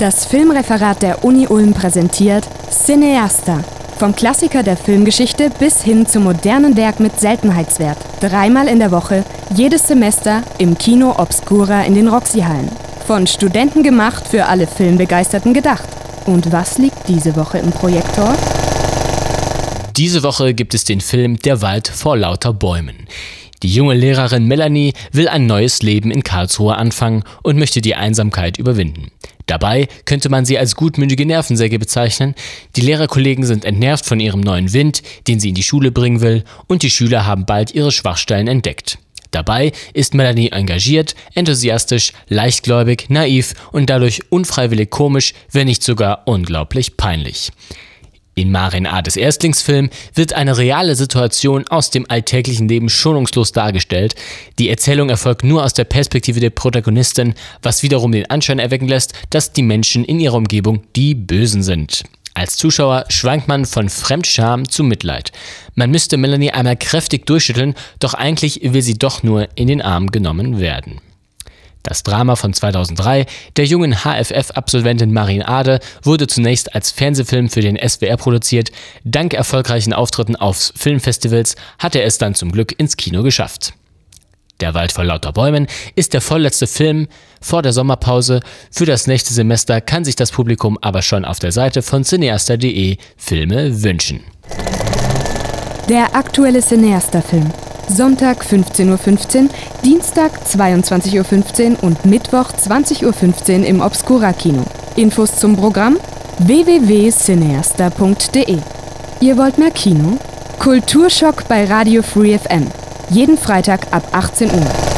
Das Filmreferat der Uni Ulm präsentiert Cineasta. Vom Klassiker der Filmgeschichte bis hin zum modernen Werk mit Seltenheitswert. 3-mal in der Woche, jedes Semester im Kino Obscura in den Roxy-Hallen. Von Studenten gemacht, für alle Filmbegeisterten gedacht. Und was liegt diese Woche im Projektor? Diese Woche gibt es den Film Der Wald vor lauter Bäumen. Die junge Lehrerin Melanie will ein neues Leben in Karlsruhe anfangen und möchte die Einsamkeit überwinden. Dabei könnte man sie als gutmütige Nervensäge bezeichnen. Die Lehrerkollegen sind entnervt von ihrem neuen Wind, den sie in die Schule bringen will, und die Schüler haben bald ihre Schwachstellen entdeckt. Dabei ist Melanie engagiert, enthusiastisch, leichtgläubig, naiv und dadurch unfreiwillig komisch, wenn nicht sogar unglaublich peinlich. In Marin Ades Erstlingsfilm wird eine reale Situation aus dem alltäglichen Leben schonungslos dargestellt. Die Erzählung erfolgt nur aus der Perspektive der Protagonistin, was wiederum den Anschein erwecken lässt, dass die Menschen in ihrer Umgebung die Bösen sind. Als Zuschauer schwankt man von Fremdscham zu Mitleid. Man müsste Melanie einmal kräftig durchschütteln, doch eigentlich will sie doch nur in den Arm genommen werden. Das Drama von 2003 der jungen HFF-Absolventin Marin Ade wurde zunächst als Fernsehfilm für den SWR produziert. Dank erfolgreichen Auftritten auf Filmfestivals hat er es dann zum Glück ins Kino geschafft. Der Wald vor lauter Bäumen ist der vorletzte Film vor der Sommerpause. Für das nächste Semester kann sich das Publikum aber schon auf der Seite von cineasta.de Filme wünschen. Der aktuelle Cineasta-Film. Sonntag 15:15 Uhr, Dienstag 22:15 Uhr und Mittwoch 20:15 Uhr im Obscura-Kino. Infos zum Programm www.cineasta.de. Ihr wollt mehr Kino? Kulturschock bei Radio Free FM. Jeden Freitag ab 18 Uhr.